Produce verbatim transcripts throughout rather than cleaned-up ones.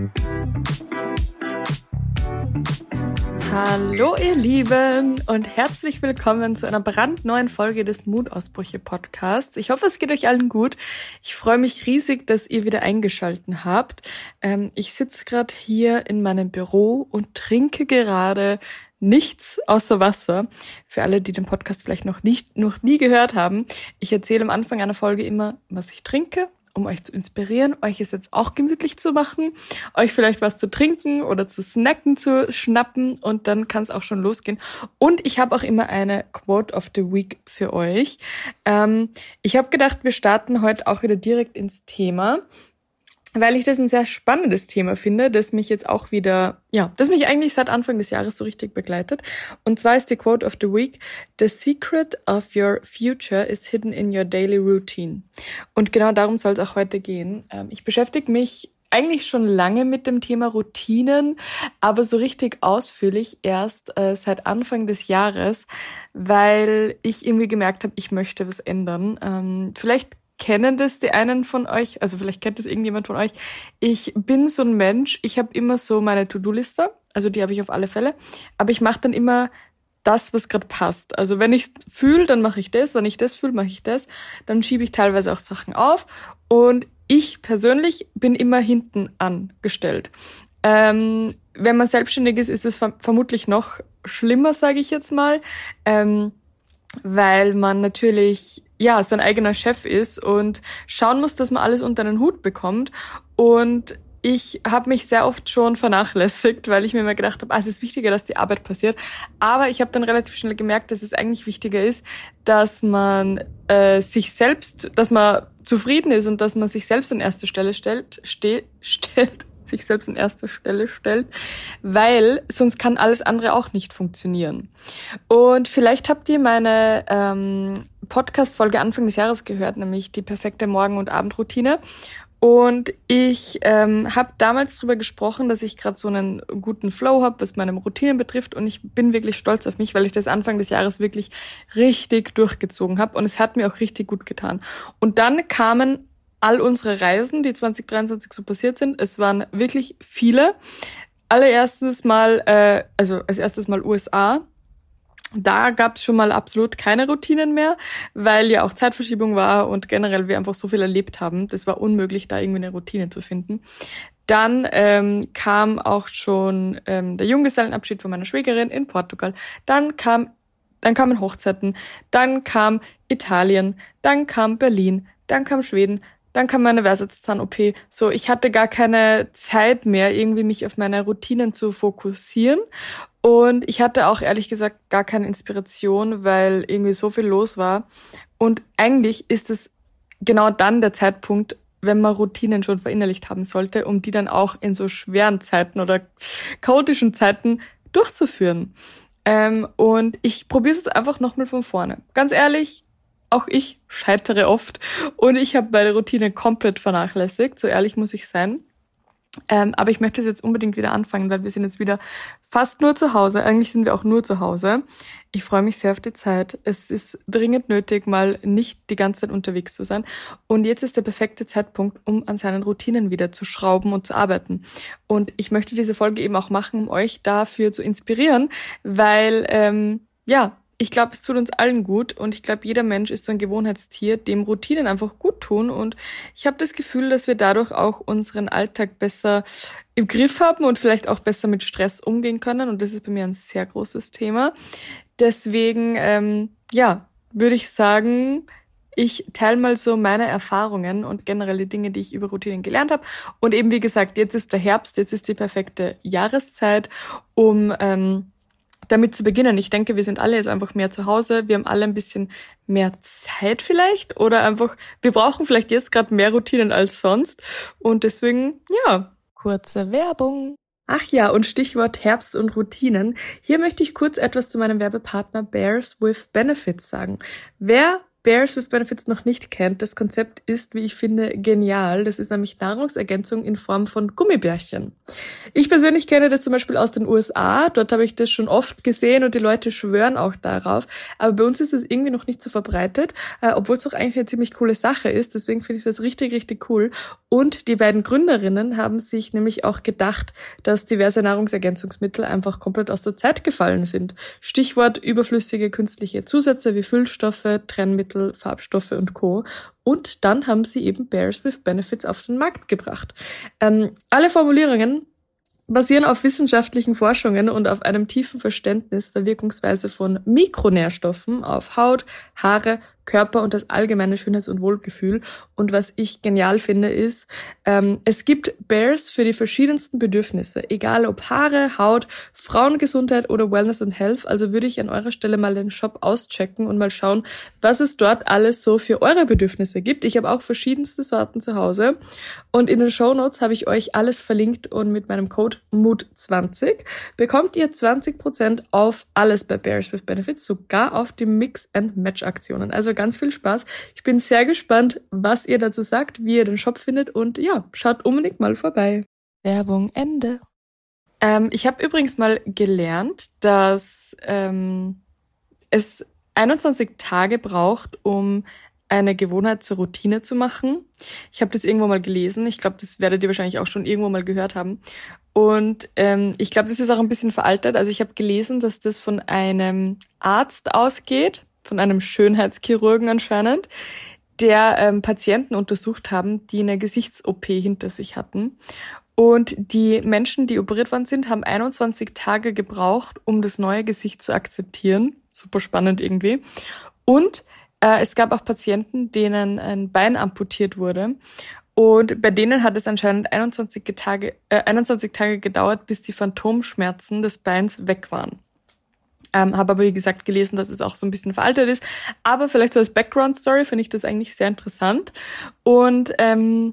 Hallo ihr Lieben und herzlich willkommen zu einer brandneuen Folge des Mutausbrüche-Podcasts. Ich hoffe, es geht euch allen gut. Ich freue mich riesig, dass ihr wieder eingeschaltet habt. Ähm, ich sitze gerade hier in meinem Büro und trinke gerade nichts außer Wasser. Für alle, die den Podcast vielleicht noch nicht, noch nie gehört haben, ich erzähle am Anfang einer Folge immer, was ich trinke, um euch zu inspirieren, euch es jetzt auch gemütlich zu machen, euch vielleicht was zu trinken oder zu snacken zu schnappen und dann kann es auch schon losgehen. Und ich habe auch immer eine Quote of the Week für euch. Ähm, ich habe gedacht, wir starten heute auch wieder direkt ins Thema, weil ich das ein sehr spannendes Thema finde, das mich jetzt auch wieder, ja, das mich eigentlich seit Anfang des Jahres so richtig begleitet. Und zwar ist die Quote of the Week: "The secret of your future is hidden in your daily routine." Und genau darum soll es auch heute gehen. Ich beschäftige mich eigentlich schon lange mit dem Thema Routinen, aber so richtig ausführlich erst äh, seit Anfang des Jahres, weil ich irgendwie gemerkt habe, ich möchte was ändern. Ähm, vielleicht kennen das die einen von euch, also vielleicht kennt das irgendjemand von euch. Ich bin so ein Mensch, ich habe immer so meine To-Do-Liste, also die habe ich auf alle Fälle, aber ich mache dann immer das, was gerade passt. Also wenn ich es fühle, dann mache ich das, wenn ich das fühle, mache ich das. Dann schiebe ich teilweise auch Sachen auf und ich persönlich bin immer hinten angestellt. Ähm, wenn man selbstständig ist, ist es verm- vermutlich noch schlimmer, sage ich jetzt mal, ähm, weil man natürlich ja sein eigener Chef ist und schauen muss, dass man alles unter einen Hut bekommt. Und ich habe mich sehr oft schon vernachlässigt, weil ich mir immer gedacht habe, ah, es ist wichtiger, dass die Arbeit passiert. Aber ich habe dann relativ schnell gemerkt, dass es eigentlich wichtiger ist, dass man äh, sich selbst, dass man zufrieden ist und dass man sich selbst an erste Stelle stellt, ste- stellt, sich selbst an erster Stelle stellt, weil sonst kann alles andere auch nicht funktionieren. Und vielleicht habt ihr meine ähm, Podcast-Folge Anfang des Jahres gehört, nämlich die perfekte Morgen- und Abendroutine. Und ich ähm, habe damals drüber gesprochen, dass ich gerade so einen guten Flow habe, was meine Routinen betrifft. Und ich bin wirklich stolz auf mich, weil ich das Anfang des Jahres wirklich richtig durchgezogen habe. Und es hat mir auch richtig gut getan. Und dann kamen all unsere Reisen, die zwanzig dreiundzwanzig so passiert sind. Es waren wirklich viele. Allererstes Mal, äh, also als erstes Mal U S A. Da gab es schon mal absolut keine Routinen mehr, weil ja auch Zeitverschiebung war und generell wir einfach so viel erlebt haben. Das war unmöglich, da irgendwie eine Routine zu finden. Dann ähm, kam auch schon ähm, der Junggesellenabschied von meiner Schwägerin in Portugal. Dann kam, dann kamen Hochzeiten. Dann kam Italien. Dann kam Berlin. Dann kam Schweden. Dann kam meine Weisheitszahn-O P. So, ich hatte gar keine Zeit mehr, irgendwie mich auf meine Routinen zu fokussieren. Und ich hatte auch ehrlich gesagt gar keine Inspiration, weil irgendwie so viel los war. Und eigentlich ist es genau dann der Zeitpunkt, wenn man Routinen schon verinnerlicht haben sollte, um die dann auch in so schweren Zeiten oder chaotischen Zeiten durchzuführen. Ähm, und ich probiere es jetzt einfach nochmal von vorne. Ganz ehrlich, auch ich scheitere oft und ich habe meine Routine komplett vernachlässigt, so ehrlich muss ich sein. Ähm, aber ich möchte es jetzt unbedingt wieder anfangen, weil wir sind jetzt wieder fast nur zu Hause. Eigentlich sind wir auch nur zu Hause. Ich freue mich sehr auf die Zeit. Es ist dringend nötig, mal nicht die ganze Zeit unterwegs zu sein. Und jetzt ist der perfekte Zeitpunkt, um an seinen Routinen wieder zu schrauben und zu arbeiten. Und ich möchte diese Folge eben auch machen, um euch dafür zu inspirieren, weil, ähm, ja, ich glaube, es tut uns allen gut und ich glaube, jeder Mensch ist so ein Gewohnheitstier, dem Routinen einfach gut tun und ich habe das Gefühl, dass wir dadurch auch unseren Alltag besser im Griff haben und vielleicht auch besser mit Stress umgehen können und das ist bei mir ein sehr großes Thema. Deswegen, ähm, ja, würde ich sagen, ich teile mal so meine Erfahrungen und generell die Dinge, die ich über Routinen gelernt habe und eben wie gesagt, jetzt ist der Herbst, jetzt ist die perfekte Jahreszeit, um ähm, damit zu beginnen. Ich denke, wir sind alle jetzt einfach mehr zu Hause. Wir haben alle ein bisschen mehr Zeit vielleicht oder einfach, wir brauchen vielleicht jetzt gerade mehr Routinen als sonst. Und deswegen, ja. Kurze Werbung. Ach ja, und Stichwort Herbst und Routinen. Hier möchte ich kurz etwas zu meinem Werbepartner Bears with Benefits sagen. Wer Bears with Benefits noch nicht kennt, das Konzept ist, wie ich finde, genial. Das ist nämlich Nahrungsergänzung in Form von Gummibärchen. Ich persönlich kenne das zum Beispiel aus den U S A. Dort habe ich das schon oft gesehen und die Leute schwören auch darauf. Aber bei uns ist das irgendwie noch nicht so verbreitet, äh, obwohl es doch eigentlich eine ziemlich coole Sache ist. Deswegen finde ich das richtig, richtig cool. Und die beiden Gründerinnen haben sich nämlich auch gedacht, dass diverse Nahrungsergänzungsmittel einfach komplett aus der Zeit gefallen sind. Stichwort überflüssige künstliche Zusätze wie Füllstoffe, Trennmittel, Farbstoffe und Co. Und dann haben sie eben Bears with Benefits auf den Markt gebracht. Ähm, alle Formulierungen basieren auf wissenschaftlichen Forschungen und auf einem tiefen Verständnis der Wirkungsweise von Mikronährstoffen auf Haut, Haare, Körper und das allgemeine Schönheits- und Wohlgefühl. Und was ich genial finde, ist, ähm, es gibt Bears für die verschiedensten Bedürfnisse, egal ob Haare, Haut, Frauengesundheit oder Wellness and Health. Also würde ich an eurer Stelle mal den Shop auschecken und mal schauen, was es dort alles so für eure Bedürfnisse gibt. Ich habe auch verschiedenste Sorten zu Hause und in den Shownotes habe ich euch alles verlinkt und mit meinem Code Mood zwanzig bekommt ihr zwanzig Prozent auf alles bei Bears with Benefits, sogar auf die Mix-and-Match-Aktionen. Also ganz viel Spaß. Ich bin sehr gespannt, was ihr dazu sagt, wie ihr den Shop findet und ja, schaut unbedingt mal vorbei. Werbung Ende. Ähm, ich habe übrigens mal gelernt, dass ähm, es einundzwanzig Tage braucht, um eine Gewohnheit zur Routine zu machen. Ich habe das irgendwo mal gelesen. Ich glaube, das werdet ihr wahrscheinlich auch schon irgendwo mal gehört haben. Und ähm, ich glaube, das ist auch ein bisschen veraltet. Also ich habe gelesen, dass das von einem Arzt ausgeht, von einem Schönheitschirurgen anscheinend, der ähm, Patienten untersucht haben, die eine Gesichts-O P hinter sich hatten. Und die Menschen, die operiert worden sind, haben einundzwanzig Tage gebraucht, um das neue Gesicht zu akzeptieren. Super spannend irgendwie. Und äh, es gab auch Patienten, denen ein Bein amputiert wurde. Und bei denen hat es anscheinend einundzwanzig Tage, äh, einundzwanzig Tage gedauert, bis die Phantomschmerzen des Beins weg waren. Ähm, habe aber, wie gesagt, gelesen, dass es auch so ein bisschen veraltet ist. Aber vielleicht so als Background-Story finde ich das eigentlich sehr interessant. Und ähm,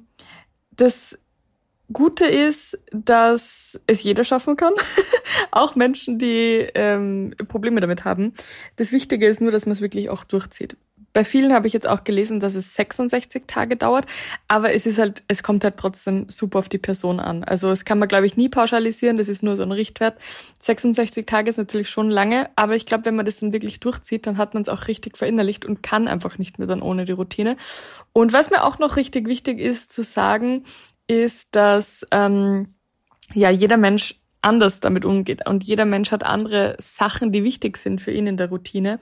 das Gute ist, dass es jeder schaffen kann. Auch Menschen, die ähm, Probleme damit haben. Das Wichtige ist nur, dass man es wirklich auch durchzieht. Bei vielen habe ich jetzt auch gelesen, dass es sechsundsechzig Tage dauert, aber es ist halt, es kommt halt trotzdem super auf die Person an. Also es kann man, glaube ich, nie pauschalisieren, das ist nur so ein Richtwert. sechsundsechzig Tage ist natürlich schon lange, aber ich glaube, wenn man das dann wirklich durchzieht, dann hat man es auch richtig verinnerlicht und kann einfach nicht mehr dann ohne die Routine. Und was mir auch noch richtig wichtig ist zu sagen, ist, dass ähm, ja jeder Mensch anders damit umgeht und jeder Mensch hat andere Sachen, die wichtig sind für ihn in der Routine.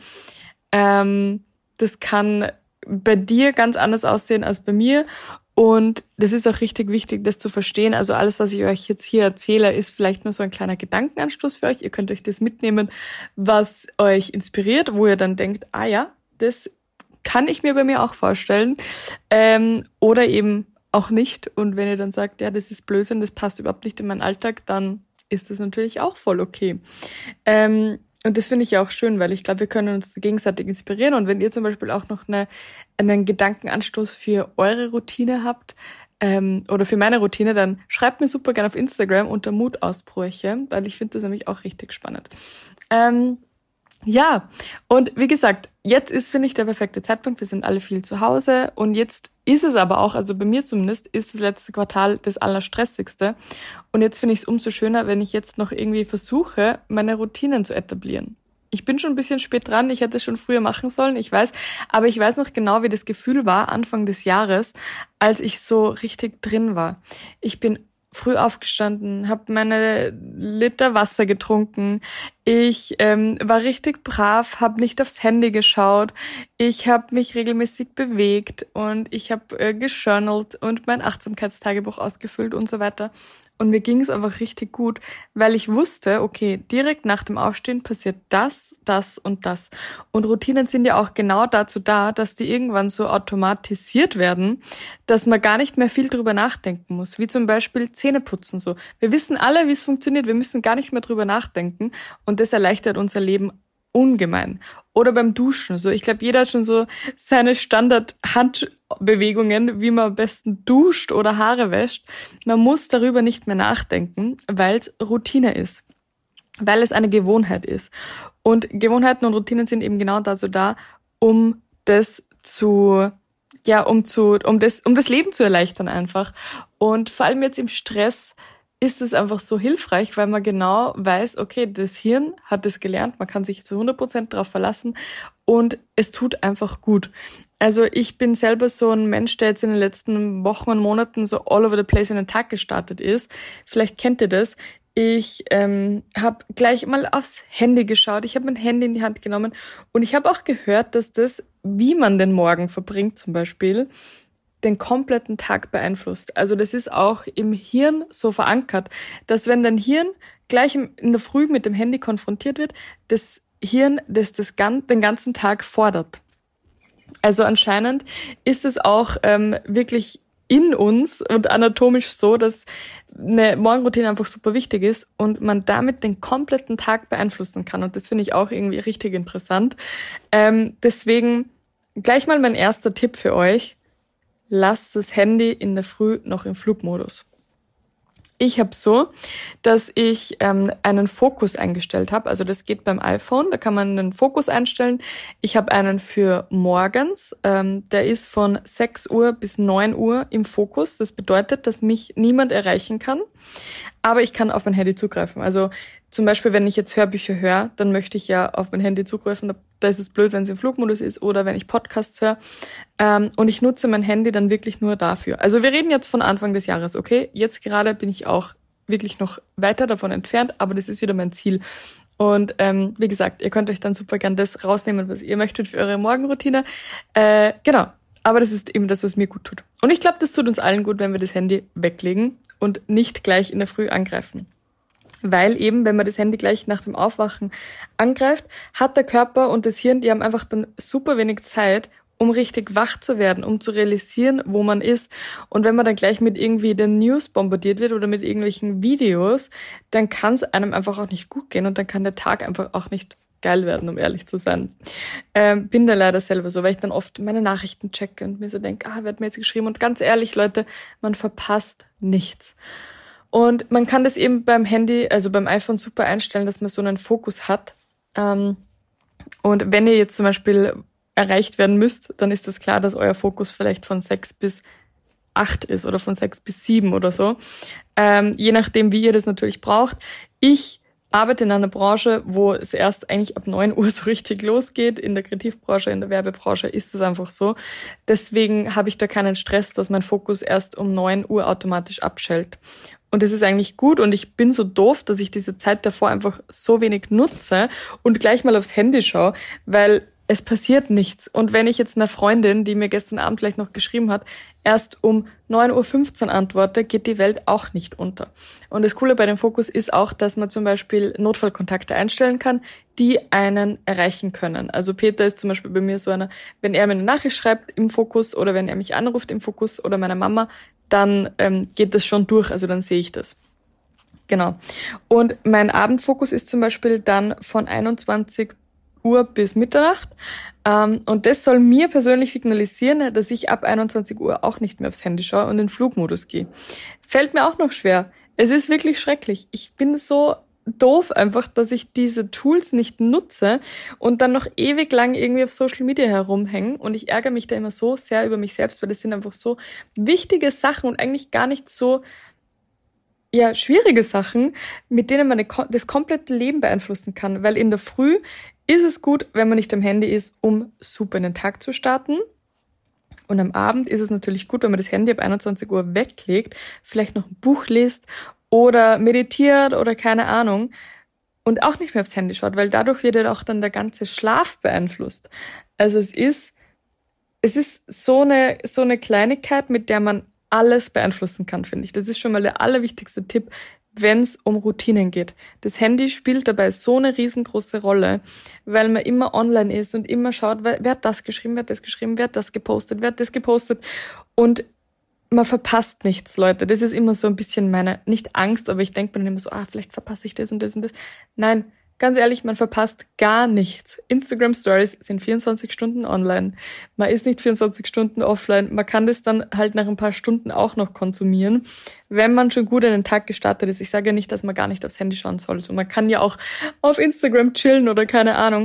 Ähm, Das kann bei dir ganz anders aussehen als bei mir und das ist auch richtig wichtig, das zu verstehen. Also alles, was ich euch jetzt hier erzähle, ist vielleicht nur so ein kleiner Gedankenanstoß für euch. Ihr könnt euch das mitnehmen, was euch inspiriert, wo ihr dann denkt, ah ja, das kann ich mir bei mir auch vorstellen ähm, oder eben auch nicht. Und wenn ihr dann sagt, ja, das ist Blödsinn, das passt überhaupt nicht in meinen Alltag, dann ist das natürlich auch voll okay. Ähm, Und das finde ich ja auch schön, weil ich glaube, wir können uns gegenseitig inspirieren. Und wenn ihr zum Beispiel auch noch eine, einen Gedankenanstoß für eure Routine habt ähm, oder für meine Routine, dann schreibt mir super gerne auf Instagram unter Mutausbrüche, weil ich finde das nämlich auch richtig spannend. Ähm, ja, und wie gesagt, jetzt ist, finde ich, der perfekte Zeitpunkt. Wir sind alle viel zu Hause und jetzt ist es aber auch, also bei mir zumindest, ist das letzte Quartal das allerstressigste. Und jetzt finde ich es umso schöner, wenn ich jetzt noch irgendwie versuche, meine Routinen zu etablieren. Ich bin schon ein bisschen spät dran, ich hätte es schon früher machen sollen, ich weiß, aber ich weiß noch genau, wie das Gefühl war Anfang des Jahres, als ich so richtig drin war. Ich bin früh aufgestanden, habe meine Liter Wasser getrunken, ich ähm, war richtig brav, habe nicht aufs Handy geschaut, ich habe mich regelmäßig bewegt und ich habe äh, gejournalt und mein Achtsamkeitstagebuch ausgefüllt und so weiter. Und mir ging es einfach richtig gut, weil ich wusste, okay, direkt nach dem Aufstehen passiert das, das und das. Und Routinen sind ja auch genau dazu da, dass die irgendwann so automatisiert werden, dass man gar nicht mehr viel drüber nachdenken muss. Wie zum Beispiel Zähneputzen so. Wir wissen alle, wie es funktioniert. Wir müssen gar nicht mehr drüber nachdenken. Und das erleichtert unser Leben ungemein. Oder beim Duschen. So, ich glaube, jeder hat schon so seine Standard-Handbewegungen, wie man am besten duscht oder Haare wäscht. Man muss darüber nicht mehr nachdenken, weil es Routine ist. Weil es eine Gewohnheit ist. Und Gewohnheiten und Routinen sind eben genau dazu da, um das zu, ja, um zu, um das, um das Leben zu erleichtern einfach. Und vor allem jetzt im Stress ist es einfach so hilfreich, weil man genau weiß, okay, das Hirn hat das gelernt, man kann sich zu hundert Prozent darauf verlassen und es tut einfach gut. Also ich bin selber so ein Mensch, der jetzt in den letzten Wochen und Monaten so all over the place in den Tag gestartet ist. Vielleicht kennt ihr das. Ich ähm, habe gleich mal aufs Handy geschaut, ich habe mein Handy in die Hand genommen und ich habe auch gehört, dass das, wie man den Morgen verbringt zum Beispiel, den kompletten Tag beeinflusst. Also das ist auch im Hirn so verankert, dass wenn dein Hirn gleich in der Früh mit dem Handy konfrontiert wird, das Hirn das, das den ganzen Tag fordert. Also anscheinend ist es auch ähm, wirklich in uns und anatomisch so, dass eine Morgenroutine einfach super wichtig ist und man damit den kompletten Tag beeinflussen kann. Und das finde ich auch irgendwie richtig interessant. Ähm, deswegen gleich mal mein erster Tipp für euch. Lasst das Handy in der Früh noch im Flugmodus. Ich habe so, dass ich ähm, einen Fokus eingestellt habe. Also das geht beim iPhone, da kann man einen Fokus einstellen. Ich habe einen für morgens, ähm, der ist von sechs Uhr bis neun Uhr im Fokus. Das bedeutet, dass mich niemand erreichen kann, aber ich kann auf mein Handy zugreifen. Also zum Beispiel, wenn ich jetzt Hörbücher höre, dann möchte ich ja auf mein Handy zugreifen. Da ist es blöd, wenn es im Flugmodus ist oder wenn ich Podcasts höre. Ähm, und ich nutze mein Handy dann wirklich nur dafür. Also wir reden jetzt von Anfang des Jahres, okay? Jetzt gerade bin ich auch wirklich noch weiter davon entfernt, aber das ist wieder mein Ziel. Und ähm, wie gesagt, ihr könnt euch dann super gern das rausnehmen, was ihr möchtet für eure Morgenroutine. Äh, genau, aber das ist eben das, was mir gut tut. Und ich glaube, das tut uns allen gut, wenn wir das Handy weglegen und nicht gleich in der Früh angreifen. Weil eben, wenn man das Handy gleich nach dem Aufwachen angreift, hat der Körper und das Hirn, die haben einfach dann super wenig Zeit, um richtig wach zu werden, um zu realisieren, wo man ist. Und wenn man dann gleich mit irgendwie den News bombardiert wird oder mit irgendwelchen Videos, dann kann es einem einfach auch nicht gut gehen und dann kann der Tag einfach auch nicht geil werden, um ehrlich zu sein. Ähm, bin da leider selber so, weil ich dann oft meine Nachrichten checke und mir so denke, ah, wer hat mir jetzt geschrieben? Und ganz ehrlich, Leute, man verpasst nichts. Und man kann das eben beim Handy, also beim iPhone super einstellen, dass man so einen Fokus hat. Und wenn ihr jetzt zum Beispiel erreicht werden müsst, dann ist das klar, dass euer Fokus vielleicht von sechs bis acht ist oder von sechs bis sieben oder so. Je nachdem, wie ihr das natürlich braucht. Ich arbeite in einer Branche, wo es erst eigentlich ab neun Uhr so richtig losgeht. In der Kreativbranche, in der Werbebranche ist es einfach so. Deswegen habe ich da keinen Stress, dass mein Fokus erst um neun Uhr automatisch abschaltet. Und das ist eigentlich gut und ich bin so doof, dass ich diese Zeit davor einfach so wenig nutze und gleich mal aufs Handy schaue, weil es passiert nichts. Und wenn ich jetzt einer Freundin, die mir gestern Abend vielleicht noch geschrieben hat, erst um neun Uhr fünfzehn antworte, geht die Welt auch nicht unter. Und das Coole bei dem Fokus ist auch, dass man zum Beispiel Notfallkontakte einstellen kann, die einen erreichen können. Also Peter ist zum Beispiel bei mir so einer, wenn er mir eine Nachricht schreibt im Fokus oder wenn er mich anruft im Fokus oder meine Mama, dann ähm, geht das schon durch, also dann sehe ich das. Genau. Und mein Abendfokus ist zum Beispiel dann von einundzwanzig Uhr bis Mitternacht. Ähm, und das soll mir persönlich signalisieren, dass ich ab einundzwanzig Uhr auch nicht mehr aufs Handy schaue und in den Flugmodus gehe. Fällt mir auch noch schwer. Es ist wirklich schrecklich. Ich bin so doof einfach, dass ich diese Tools nicht nutze und dann noch ewig lang irgendwie auf Social Media herumhängen und ich ärgere mich da immer so sehr über mich selbst, weil das sind einfach so wichtige Sachen und eigentlich gar nicht so ja schwierige Sachen, mit denen man das komplette Leben beeinflussen kann, weil in der Früh ist es gut, wenn man nicht am Handy ist, um super in den Tag zu starten. Und am Abend ist es natürlich gut, wenn man das Handy ab einundzwanzig Uhr weglegt, vielleicht noch ein Buch liest oder meditiert oder keine Ahnung und auch nicht mehr aufs Handy schaut, weil dadurch wird ja auch dann der ganze Schlaf beeinflusst. Also es ist, es ist so eine, so eine Kleinigkeit, mit der man alles beeinflussen kann, finde ich. Das ist schon mal der allerwichtigste Tipp, wenn es um Routinen geht. Das Handy spielt dabei so eine riesengroße Rolle, weil man immer online ist und immer schaut, wer, wer hat das geschrieben, wer hat das geschrieben, wer hat das gepostet, wer hat das gepostet und man verpasst nichts, Leute. Das ist immer so ein bisschen meine, nicht Angst, aber ich denke mir dann immer so, ah, vielleicht verpasse ich das und das und das. Nein, ganz ehrlich, man verpasst gar nichts. Instagram Stories sind vierundzwanzig Stunden online. Man ist nicht vierundzwanzig Stunden offline. Man kann das dann halt nach ein paar Stunden auch noch konsumieren, wenn man schon gut in den Tag gestartet ist. Ich sage ja nicht, dass man gar nicht aufs Handy schauen soll. So, man kann ja auch auf Instagram chillen oder keine Ahnung.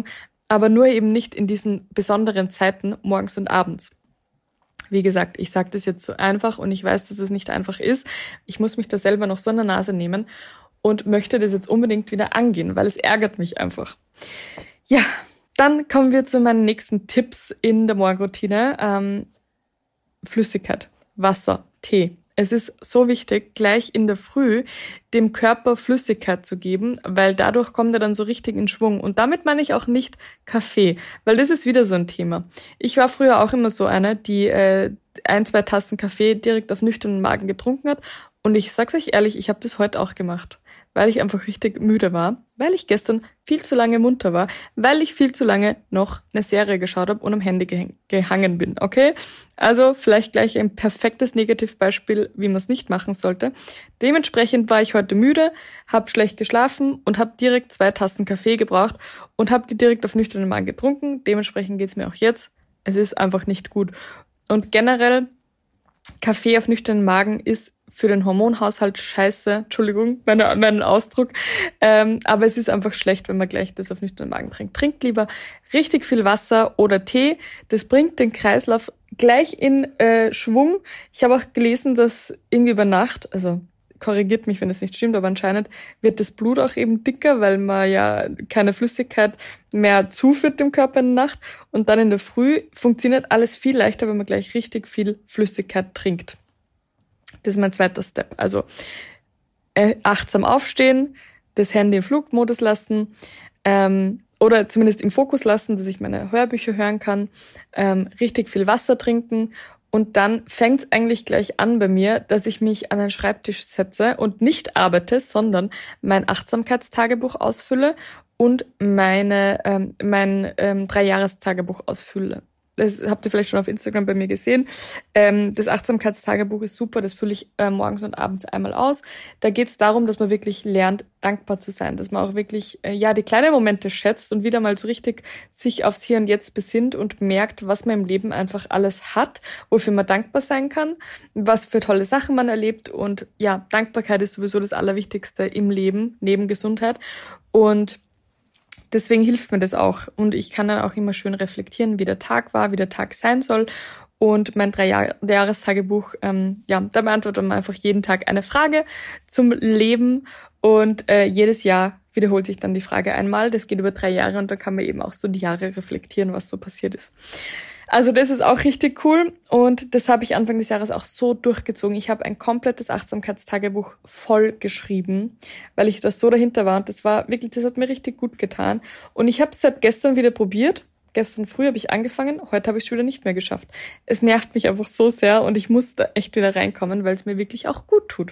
aber nur eben nicht in diesen besonderen Zeiten morgens und abends. Wie gesagt, ich sage das jetzt so einfach und ich weiß, dass es nicht einfach ist. Ich muss mich da selber noch so an der Nase nehmen und möchte das jetzt unbedingt wieder angehen, weil es ärgert mich einfach. Ja, dann kommen wir zu meinen nächsten Tipps in der Morgenroutine. Ähm, Flüssigkeit, Wasser, Tee. Es ist so wichtig, gleich in der Früh dem Körper Flüssigkeit zu geben, weil dadurch kommt er dann so richtig in Schwung. Und damit meine ich auch nicht Kaffee, weil das ist wieder so ein Thema. Ich war früher auch immer so eine, die äh, ein, zwei Tassen Kaffee direkt auf nüchternen Magen getrunken hat. Und ich sag's euch ehrlich, ich habe das heute auch gemacht, weil ich einfach richtig müde war, weil ich gestern viel zu lange munter war, weil ich viel zu lange noch eine Serie geschaut habe und am Handy gehäng- gehangen bin, okay? Also vielleicht gleich ein perfektes Negativbeispiel, wie man es nicht machen sollte. Dementsprechend war ich heute müde, habe schlecht geschlafen und habe direkt zwei Tassen Kaffee gebraucht und habe die direkt auf nüchternen Magen getrunken. Dementsprechend geht's mir auch jetzt. Es ist einfach nicht gut. Und generell, Kaffee auf nüchternen Magen ist für den Hormonhaushalt scheiße, Entschuldigung, meine, meinen Ausdruck, ähm, aber es ist einfach schlecht, wenn man gleich das auf nüchternen Magen trinkt. Trinkt lieber richtig viel Wasser oder Tee, das bringt den Kreislauf gleich in äh, Schwung. Ich habe auch gelesen, dass irgendwie über Nacht, also korrigiert mich, wenn es nicht stimmt, aber anscheinend wird das Blut auch eben dicker, weil man ja keine Flüssigkeit mehr zuführt dem Körper in der Nacht und dann in der Früh funktioniert alles viel leichter, wenn man gleich richtig viel Flüssigkeit trinkt. Das ist mein zweiter Step. Also äh, achtsam aufstehen, das Handy im Flugmodus lassen ähm, oder zumindest im Fokus lassen, dass ich meine Hörbücher hören kann, ähm, richtig viel Wasser trinken und dann fängt es eigentlich gleich an bei mir, dass ich mich an den Schreibtisch setze und nicht arbeite, sondern mein Achtsamkeitstagebuch ausfülle und meine ähm, mein ähm, Dreijahrestagebuch ausfülle. Das habt ihr vielleicht schon auf Instagram bei mir gesehen. Ähm, das Achtsamkeitstagebuch ist super, das fülle ich äh, morgens und abends einmal aus. Da geht es darum, dass man wirklich lernt, dankbar zu sein, dass man auch wirklich äh, ja die kleinen Momente schätzt und wieder mal so richtig sich aufs Hier und Jetzt besinnt und merkt, was man im Leben einfach alles hat, wofür man dankbar sein kann, was für tolle Sachen man erlebt. Und ja, Dankbarkeit ist sowieso das Allerwichtigste im Leben, neben Gesundheit. Und deswegen hilft mir das auch und ich kann dann auch immer schön reflektieren, wie der Tag war, wie der Tag sein soll und mein Drei-Jahres-Tagebuch, ähm, ja, da beantwortet man einfach jeden Tag eine Frage zum Leben und äh, jedes Jahr wiederholt sich dann die Frage einmal, das geht über drei Jahre und da kann man eben auch so die Jahre reflektieren, was so passiert ist. Also das ist auch richtig cool und das habe ich Anfang des Jahres auch so durchgezogen. Ich habe ein komplettes Achtsamkeitstagebuch voll geschrieben, weil ich das so dahinter war und das war wirklich, das hat mir richtig gut getan. Und ich habe es seit gestern wieder probiert. Gestern früh habe ich angefangen, heute habe ich es wieder nicht mehr geschafft. Es nervt mich einfach so sehr und ich muss da echt wieder reinkommen, weil es mir wirklich auch gut tut.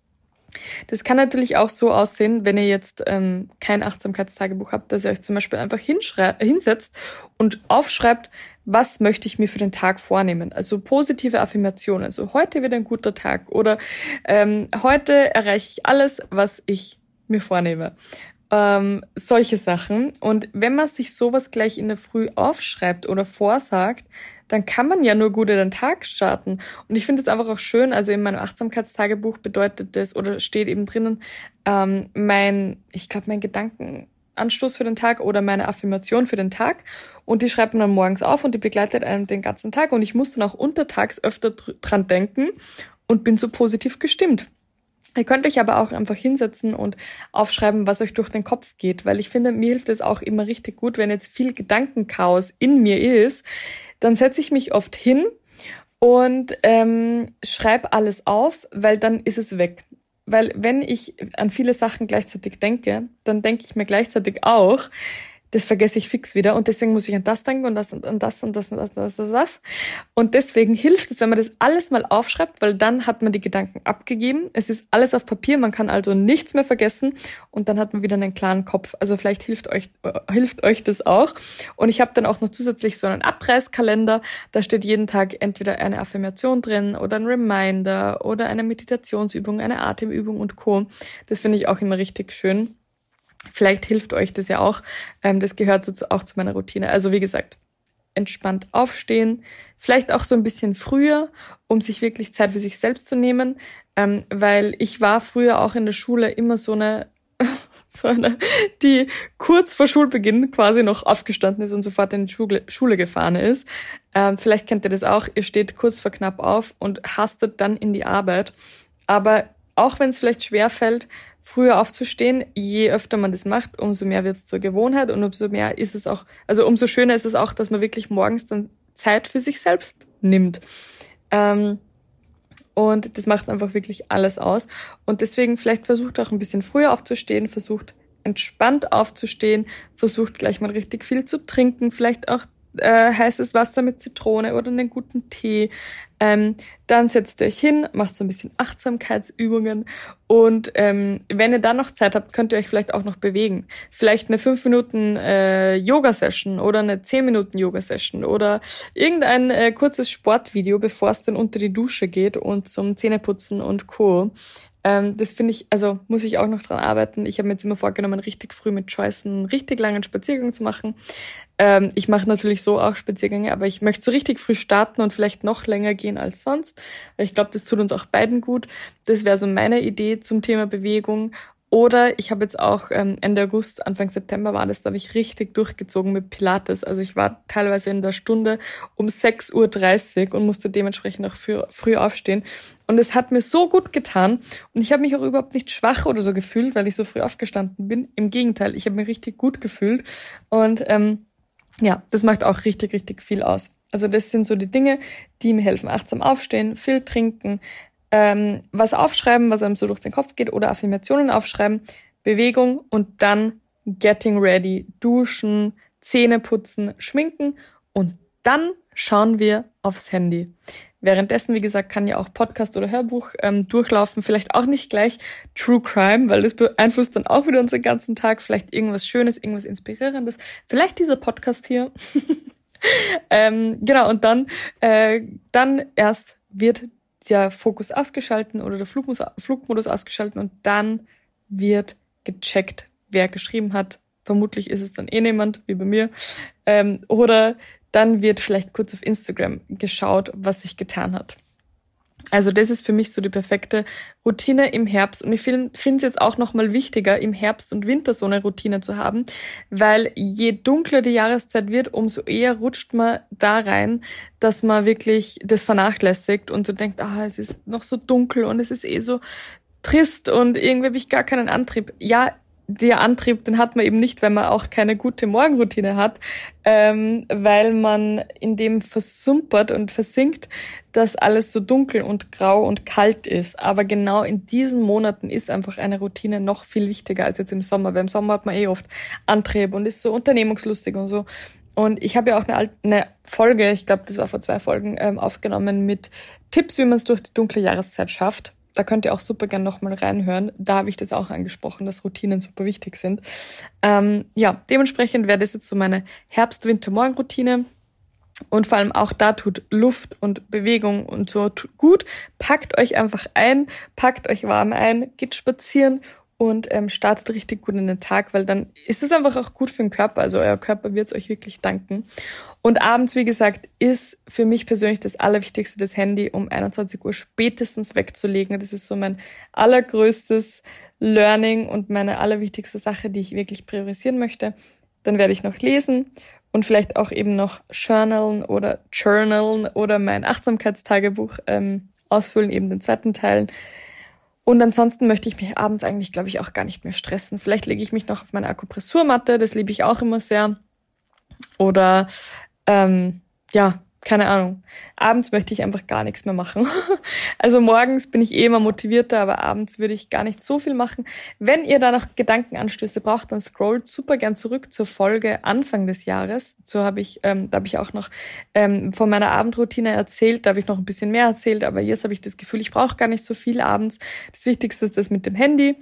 Das kann natürlich auch so aussehen, wenn ihr jetzt ähm, kein Achtsamkeitstagebuch habt, dass ihr euch zum Beispiel einfach hinschrei- hinsetzt und aufschreibt, was möchte ich mir für den Tag vornehmen. Also positive Affirmationen. Also heute wird ein guter Tag oder ähm, heute erreiche ich alles, was ich mir vornehme. Ähm, solche Sachen. Und wenn man sich sowas gleich in der Früh aufschreibt oder vorsagt, dann kann man ja nur gut in den Tag starten. Und ich finde es einfach auch schön, also in meinem Achtsamkeitstagebuch bedeutet das, oder steht eben drinnen, ähm, mein, ich glaube, mein Gedankenanstoß für den Tag oder meine Affirmation für den Tag. Und die schreibt man dann morgens auf und die begleitet einen den ganzen Tag. Und ich muss dann auch untertags öfter dr- dran denken und bin so positiv gestimmt. Ihr könnt euch aber auch einfach hinsetzen und aufschreiben, was euch durch den Kopf geht, weil ich finde, mir hilft es auch immer richtig gut, wenn jetzt viel Gedankenchaos in mir ist, dann setze ich mich oft hin und ähm, schreibe alles auf, weil dann ist es weg. Weil wenn ich an viele Sachen gleichzeitig denke, dann denke ich mir gleichzeitig auch, das vergesse ich fix wieder und deswegen muss ich an das denken und das und an das und das und das und das und das. Und deswegen hilft es, wenn man das alles mal aufschreibt, weil dann hat man die Gedanken abgegeben. Es ist alles auf Papier, man kann also nichts mehr vergessen und dann hat man wieder einen klaren Kopf. Also vielleicht hilft euch äh, hilft euch das auch. Und ich habe dann auch noch zusätzlich so einen Abreißkalender. Da steht jeden Tag entweder eine Affirmation drin oder ein Reminder oder eine Meditationsübung, eine Atemübung und Co. Das finde ich auch immer richtig schön. Vielleicht hilft euch das ja auch. Ähm, das gehört so zu, auch zu meiner Routine. Also wie gesagt, entspannt aufstehen, vielleicht auch so ein bisschen früher, um sich wirklich Zeit für sich selbst zu nehmen, ähm, weil ich war früher auch in der Schule immer so eine so eine, die kurz vor Schulbeginn quasi noch aufgestanden ist und sofort in die Schule, Schule gefahren ist. Ähm, vielleicht kennt ihr das auch, ihr steht kurz vor knapp auf und hastet dann in die Arbeit. Aber auch wenn es vielleicht schwer fällt, früher aufzustehen, je öfter man das macht, umso mehr wird es zur Gewohnheit und umso mehr ist es auch, also umso schöner ist es auch, dass man wirklich morgens dann Zeit für sich selbst nimmt. Ähm, und das macht einfach wirklich alles aus. Und deswegen vielleicht versucht auch ein bisschen früher aufzustehen, versucht entspannt aufzustehen, versucht gleich mal richtig viel zu trinken, vielleicht auch äh, heißes Wasser mit Zitrone oder einen guten Tee. Ähm, dann setzt ihr euch hin, macht so ein bisschen Achtsamkeitsübungen und ähm, wenn ihr dann noch Zeit habt, könnt ihr euch vielleicht auch noch bewegen. Vielleicht eine fünf Minuten äh, Yoga-Session oder eine zehn Minuten Yoga-Session oder irgendein äh, kurzes Sportvideo, bevor es dann unter die Dusche geht und zum Zähneputzen und Co. Ähm, das finde ich, also muss ich auch noch dran arbeiten. Ich habe mir jetzt immer vorgenommen, richtig früh mit Joyce einen richtig langen Spaziergang zu machen. Ähm, ich mache natürlich so auch Spaziergänge, aber ich möchte so richtig früh starten und vielleicht noch länger gehen als sonst. Ich glaube, das tut uns auch beiden gut. Das wäre so meine Idee zum Thema Bewegung. Oder ich habe jetzt auch ähm, Ende August, Anfang September war das, da habe ich richtig durchgezogen mit Pilates. Also ich war teilweise in der Stunde um sechs Uhr dreißig und musste dementsprechend auch früh, früh aufstehen. Und es hat mir so gut getan. Und ich habe mich auch überhaupt nicht schwach oder so gefühlt, weil ich so früh aufgestanden bin. Im Gegenteil, ich habe mich richtig gut gefühlt. Und ähm, ja, das macht auch richtig, richtig viel aus. Also das sind so die Dinge, die mir helfen. Achtsam aufstehen, viel trinken, ähm, was aufschreiben, was einem so durch den Kopf geht oder Affirmationen aufschreiben, Bewegung und dann getting ready, duschen, Zähne putzen, schminken und dann schauen wir aufs Handy. Währenddessen, wie gesagt, kann ja auch Podcast oder Hörbuch ähm, durchlaufen, vielleicht auch nicht gleich True Crime, weil das beeinflusst dann auch wieder unseren ganzen Tag, vielleicht irgendwas Schönes, irgendwas Inspirierendes, vielleicht dieser Podcast hier. ähm, genau, und dann, äh, dann erst wird der Fokus ausgeschalten oder der Flugmodus, Flugmodus ausgeschalten und dann wird gecheckt, wer geschrieben hat. Vermutlich ist es dann eh niemand, wie bei mir. Ähm, oder dann wird vielleicht kurz auf Instagram geschaut, was sich getan hat. Also das ist für mich so die perfekte Routine im Herbst. Und ich finde es jetzt auch nochmal wichtiger, im Herbst und Winter so eine Routine zu haben, weil je dunkler die Jahreszeit wird, umso eher rutscht man da rein, dass man wirklich das vernachlässigt und so denkt, ah, es ist noch so dunkel und es ist eh so trist und irgendwie habe ich gar keinen Antrieb. Ja, der Antrieb, den hat man eben nicht, wenn man auch keine gute Morgenroutine hat, ähm, weil man in dem versumpert und versinkt, dass alles so dunkel und grau und kalt ist. Aber genau in diesen Monaten ist einfach eine Routine noch viel wichtiger als jetzt im Sommer, weil im Sommer hat man eh oft Antrieb und ist so unternehmungslustig und so. Und ich habe ja auch eine, alte, eine Folge, ich glaube, das war vor zwei Folgen, ähm, aufgenommen mit Tipps, wie man es durch die dunkle Jahreszeit schafft. Da könnt ihr auch super gern nochmal reinhören. Da habe ich das auch angesprochen, dass Routinen super wichtig sind. Ähm, ja, dementsprechend wäre das jetzt so meine Herbst-Winter-Morgen-Routine. Und vor allem auch da tut Luft und Bewegung und so gut. Packt euch einfach ein, packt euch warm ein, geht spazieren und ähm, startet richtig gut in den Tag, weil dann ist es einfach auch gut für den Körper. Also euer Körper wird es euch wirklich danken. Und abends, wie gesagt, ist für mich persönlich das Allerwichtigste, das Handy um einundzwanzig Uhr spätestens wegzulegen. Das ist so mein allergrößtes Learning und meine allerwichtigste Sache, die ich wirklich priorisieren möchte. Dann werde ich noch lesen und vielleicht auch eben noch journalen oder journalen oder mein Achtsamkeitstagebuch ähm, ausfüllen, eben den zweiten Teil. Und ansonsten möchte ich mich abends eigentlich, glaube ich, auch gar nicht mehr stressen. Vielleicht lege ich mich noch auf meine Akupressurmatte, das liebe ich auch immer sehr. Oder, ähm, ja, keine Ahnung. Abends möchte ich einfach gar nichts mehr machen. Also morgens bin ich eh immer motivierter, aber abends würde ich gar nicht so viel machen. Wenn ihr da noch Gedankenanstöße braucht, dann scrollt super gern zurück zur Folge Anfang des Jahres. So habe ich, ähm, da habe ich auch noch ähm, von meiner Abendroutine erzählt. Da habe ich noch ein bisschen mehr erzählt, aber jetzt habe ich das Gefühl, ich brauche gar nicht so viel abends. Das Wichtigste ist das mit dem Handy.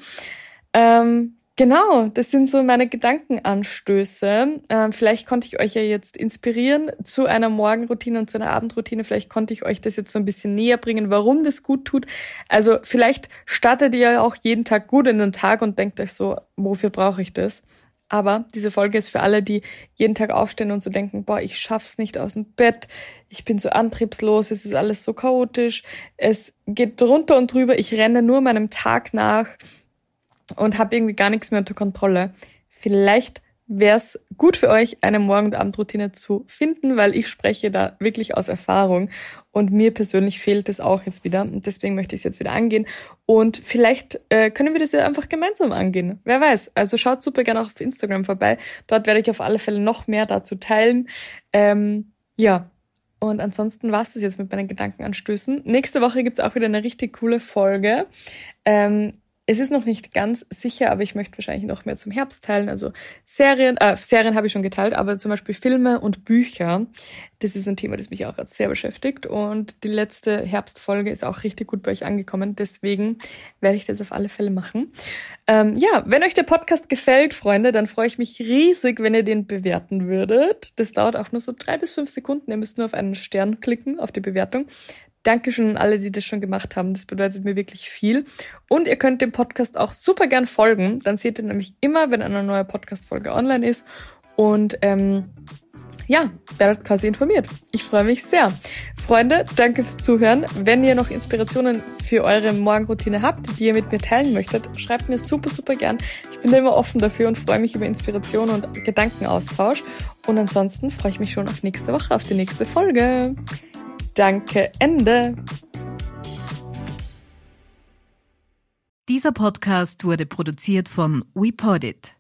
Ähm, Genau, das sind so meine Gedankenanstöße. Ähm, vielleicht konnte ich euch ja jetzt inspirieren zu einer Morgenroutine und zu einer Abendroutine. Vielleicht konnte ich euch das jetzt so ein bisschen näher bringen, warum das gut tut. Also vielleicht startet ihr ja auch jeden Tag gut in den Tag und denkt euch so, wofür brauche ich das? Aber diese Folge ist für alle, die jeden Tag aufstehen und so denken, boah, ich schaff's nicht aus dem Bett, ich bin so antriebslos, es ist alles so chaotisch, es geht drunter und drüber, ich renne nur meinem Tag nach. und habe irgendwie gar nichts mehr unter Kontrolle. Vielleicht wäre es gut für euch, eine Morgen- und Abendroutine zu finden, weil ich spreche da wirklich aus Erfahrung und mir persönlich fehlt es auch jetzt wieder und deswegen möchte ich es jetzt wieder angehen und vielleicht äh, können wir das ja einfach gemeinsam angehen. Wer weiß, also schaut super gerne auch auf Instagram vorbei. Dort werde ich auf alle Fälle noch mehr dazu teilen. Ähm, ja, und ansonsten war es das jetzt mit meinen Gedankenanstößen. Nächste Woche gibt's auch wieder eine richtig coole Folge. Ähm, Es ist noch nicht ganz sicher, aber ich möchte wahrscheinlich noch mehr zum Herbst teilen. Also Serien, äh, Serien habe ich schon geteilt, aber zum Beispiel Filme und Bücher. Das ist ein Thema, das mich auch gerade sehr beschäftigt. Und die letzte Herbstfolge ist auch richtig gut bei euch angekommen. Deswegen werde ich das auf alle Fälle machen. Ähm, ja, wenn euch der Podcast gefällt, Freunde, dann freue ich mich riesig, wenn ihr den bewerten würdet. Das dauert auch nur so drei bis fünf Sekunden. Ihr müsst nur auf einen Stern klicken, auf die Bewertung. Dankeschön an alle, die das schon gemacht haben. Das bedeutet mir wirklich viel. Und ihr könnt dem Podcast auch super gern folgen. Dann seht ihr nämlich immer, wenn eine neue Podcast-Folge online ist. Und ähm, ja, werdet quasi informiert. Ich freue mich sehr. Freunde, danke fürs Zuhören. Wenn ihr noch Inspirationen für eure Morgenroutine habt, die ihr mit mir teilen möchtet, schreibt mir super, super gern. Ich bin da immer offen dafür und freue mich über Inspiration und Gedankenaustausch. Und ansonsten freue ich mich schon auf nächste Woche, auf die nächste Folge. Danke, Ende. Dieser Podcast wurde produziert von WePodit.